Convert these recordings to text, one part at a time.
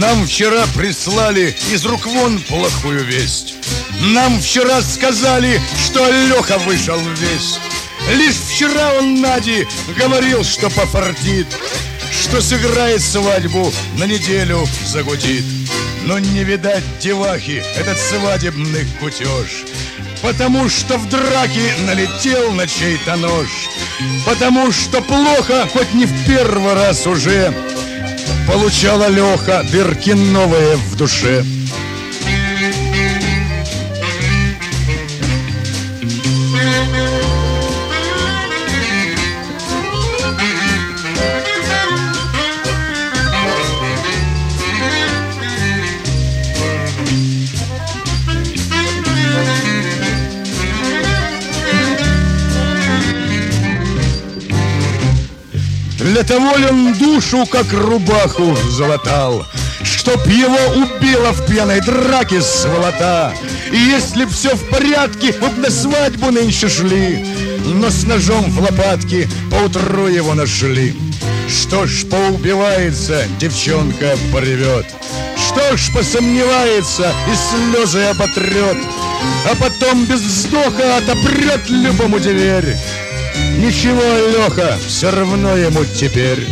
Нам вчера прислали из рук вон плохую весть. Нам вчера сказали, что Леха вышел весь. Лишь вчера он Наде говорил, что пофартит, что сыграет свадьбу, на неделю загудит. Но не видать девахи этот свадебный кутеж, потому что в драке налетел на чей-то нож, потому что плохо, хоть не в первый раз уже, получала Леха дырки новые в душе. Для того ли он душу, как рубаху, залатал, чтоб его убило в пьяной драке сволота. И если б все в порядке, мы б на свадьбу нынче шли, но с ножом в лопатке поутру его нашли. Что ж, поубивается, девчонка поревет, что ж, посомневается и слезы оботрет, а потом без вздоха отопрет любому дверь. Ничего, Леха, все равно ему теперь.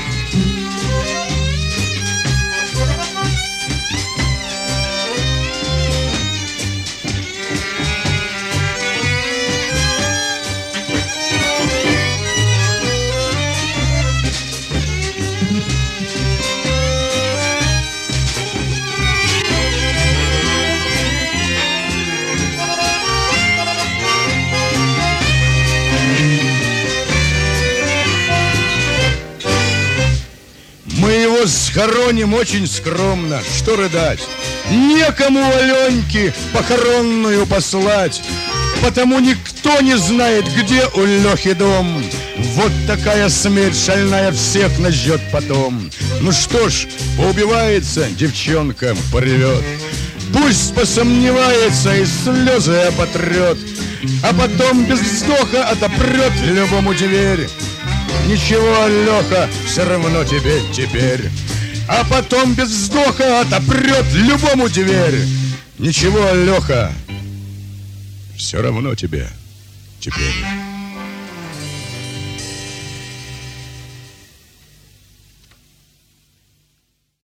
Мы его схороним очень скромно, что рыдать. Некому Аленьке похоронную послать, потому никто не знает, где у Лехи дом. Вот такая смерть шальная всех нажжет потом. Ну что ж, поубивается, девчонка поревет, пусть посомневается и слезы оботрет, а потом без вздоха отопрет любому дверь. Ничего, Леха, все равно тебе теперь. А потом без вздоха отопрет любому дверь. Ничего, Леха, все равно тебе теперь.